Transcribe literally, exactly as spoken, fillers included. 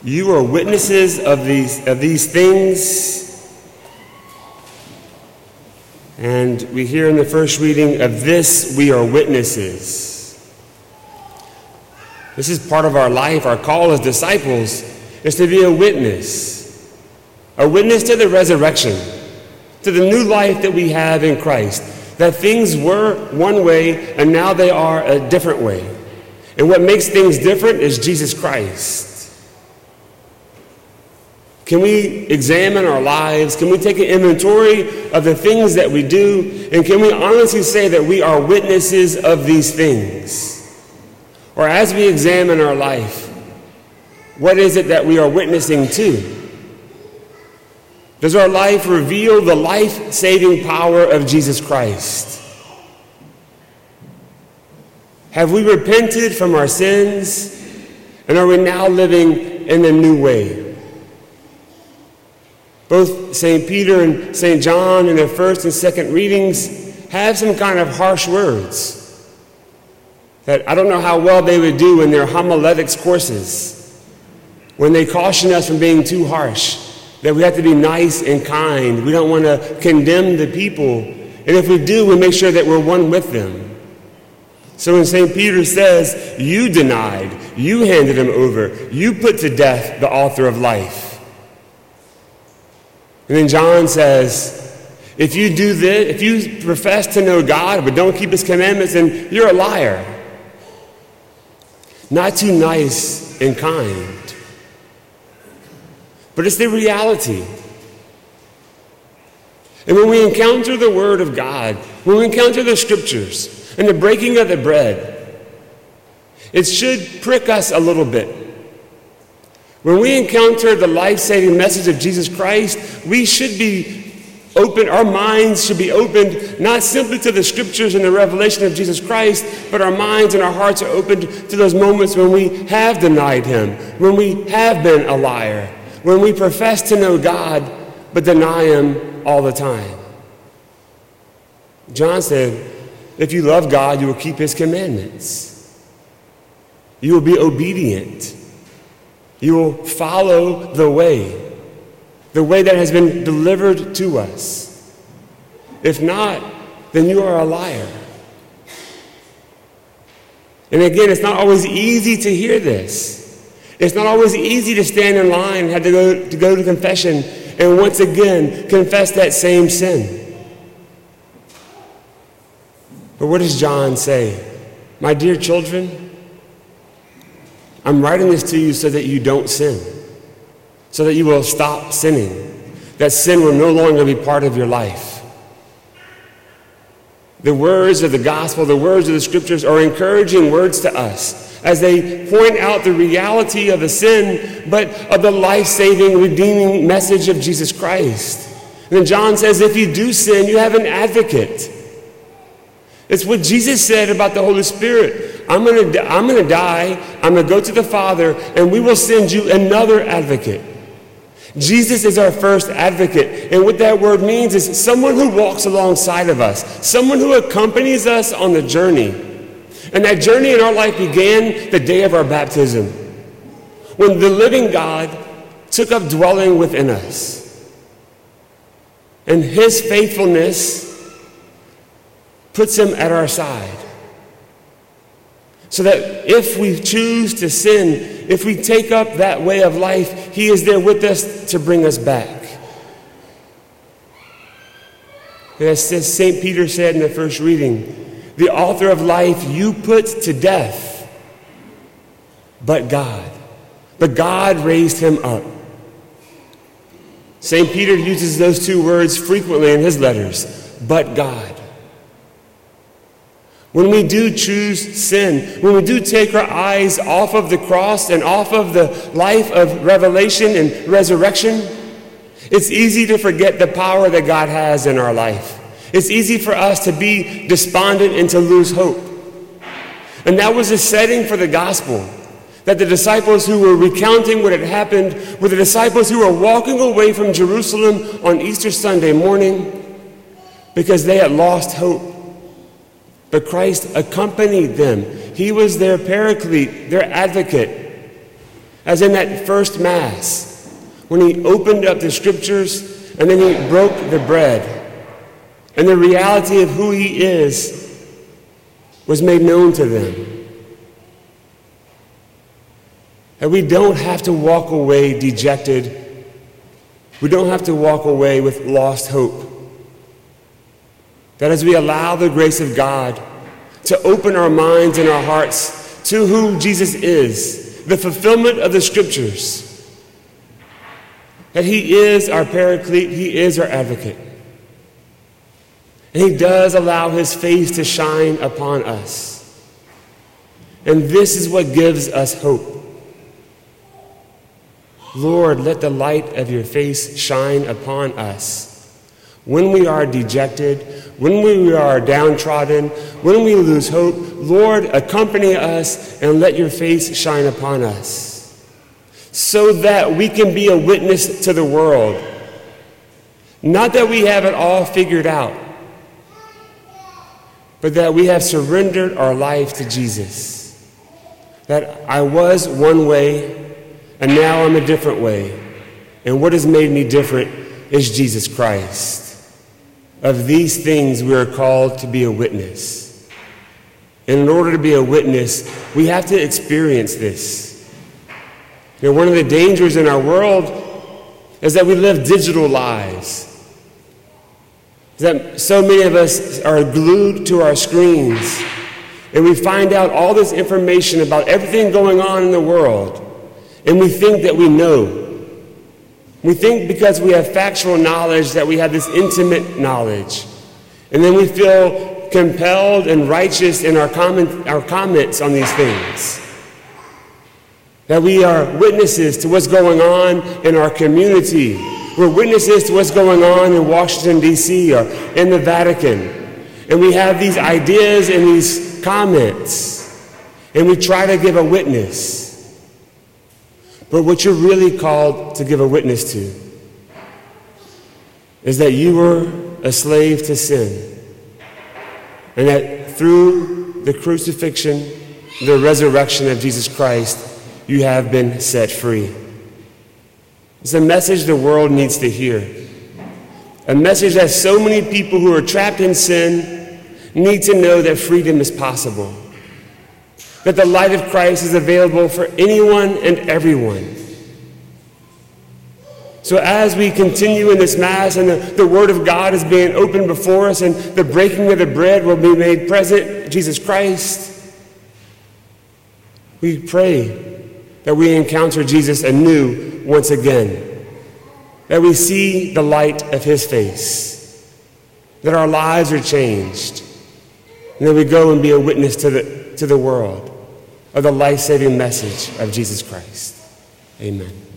You are witnesses of these, of these things. And we hear in the first reading, of this we are witnesses. This is part of our life. Our call as disciples is to be a witness. A witness to the resurrection, to the new life that we have in Christ. That things were one way and now they are a different way. And what makes things different is Jesus Christ. Can we examine our lives? Can we take an inventory of the things that we do? And can we honestly say that we are witnesses of these things? Or as we examine our life, what is it that we are witnessing to? Does our life reveal the life-saving power of Jesus Christ? Have we repented from our sins? And are we now living in a new way? Both Saint Peter and Saint John in their first and second readings have some kind of harsh words that I don't know how well they would do in their homiletics courses when they caution us from being too harsh, that we have to be nice and kind. We don't want to condemn the people. And if we do, we make sure that we're one with them. So when Saint Peter says, you denied, you handed him over, you put to death the author of life. And then John says, if you do this, if you profess to know God but don't keep his commandments, then you're a liar. Not too nice and kind. But it's the reality. And when we encounter the Word of God, when we encounter the Scriptures and the breaking of the bread, it should prick us a little bit. When we encounter the life-saving message of Jesus Christ, we should be open, our minds should be opened not simply to the Scriptures and the revelation of Jesus Christ, but our minds and our hearts are opened to those moments when we have denied him, when we have been a liar, when we profess to know God, but deny him all the time. John said, if you love God, you will keep his commandments. You will be obedient. You will follow the way, the way that has been delivered to us. If not, then you are a liar. And again, it's not always easy to hear this. It's not always easy to stand in line and have to go to, go to confession and once again confess that same sin. But what does John say? My dear children, I'm writing this to you so that you don't sin, so that you will stop sinning, that sin will no longer be part of your life. The words of the gospel, the words of the Scriptures are encouraging words to us as they point out the reality of the sin, but of the life-saving, redeeming message of Jesus Christ. And then John says, if you do sin, you have an advocate. It's what Jesus said about the Holy Spirit. I'm going to I'm going to die, I'm going to go to the Father, and we will send you another advocate. Jesus is our first advocate, and what that word means is someone who walks alongside of us, someone who accompanies us on the journey. And that journey in our life began the day of our baptism, when the living God took up dwelling within us. And his faithfulness puts him at our side. So that if we choose to sin, if we take up that way of life, he is there with us to bring us back. And as Saint Peter said in the first reading, the author of life you put to death, but God. But God raised him up. Saint Peter uses those two words frequently in his letters, but God. When we do choose sin, when we do take our eyes off of the cross and off of the life of revelation and resurrection, it's easy to forget the power that God has in our life. It's easy for us to be despondent and to lose hope. And that was the setting for the gospel, that the disciples who were recounting what had happened were the disciples who were walking away from Jerusalem on Easter Sunday morning because they had lost hope. But Christ accompanied them. He was their paraclete, their advocate. as in that first Mass, when he opened up the Scriptures and then he broke the bread, and the reality of who he is was made known to them. And we don't have to walk away dejected. We don't have to walk away with lost hope. That as we allow the grace of God to open our minds and our hearts to who Jesus is, the fulfillment of the Scriptures, that he is our paraclete, he is our advocate. And he does allow his face to shine upon us. And this is what gives us hope. Lord, let the light of your face shine upon us. When we are dejected, when we are downtrodden, when we lose hope, Lord, accompany us and let your face shine upon us, so that we can be a witness to the world. Not that we have it all figured out, but that we have surrendered our life to Jesus. That I was one way, and now I'm a different way. And what has made me different is Jesus Christ. Of these things we are called to be a witness. And in order to be a witness, we have to experience this. You know, one of the dangers in our world is that we live digital lives. That so many of us are glued to our screens, and we find out all this information about everything going on in the world, and we think that we know. We think because we have factual knowledge that we have this intimate knowledge, and then we feel compelled and righteous in our comment, our comments on these things. That we are witnesses to what's going on in our community. We're witnesses to what's going on in Washington, D C or in the Vatican. And we have these ideas and these comments, and we try to give a witness. But what you're really called to give a witness to is that you were a slave to sin, and that through the crucifixion, the resurrection of Jesus Christ, you have been set free. It's a message the world needs to hear. A message that so many people who are trapped in sin need to know that freedom is possible. That the light of Christ is available for anyone and everyone. So as we continue in this Mass and the, the Word of God is being opened before us and the breaking of the bread will be made present, Jesus Christ, we pray that we encounter Jesus anew once again, that we see the light of his face, that our lives are changed, and that we go and be a witness to the, to the world of the life-saving message of Jesus Christ. Amen.